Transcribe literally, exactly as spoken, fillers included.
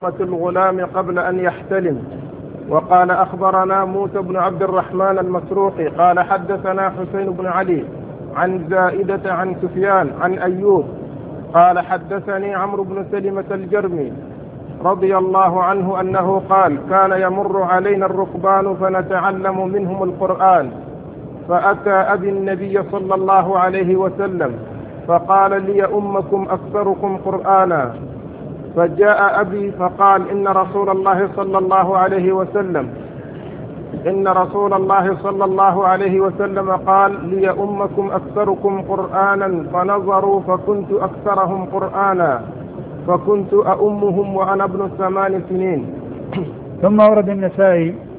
الغلام قبل أن يحتلم. وقال أخبرنا موسى بن عبد الرحمن المسروقي قال حدثنا حسين بن علي عن زائدة عن سفيان عن أيوب قال حدثني عمرو بن سلمة الجرمي رضي الله عنه أنه قال كان يمر علينا الركبان فنتعلم منهم القرآن، فأتى أبي النبي صلى الله عليه وسلم فقال لي أمكم أكثركم قرآنا، فجاء أبي فقال إن رسول الله صلى الله عليه وسلم إن رسول الله صلى الله عليه وسلم قال لي أمكم أكثركم قرآنا، فنظروا فكنت أكثرهم قرآنا فكنت أؤمهم وأنا ابن ثمان سنين. ثم ورد النسائي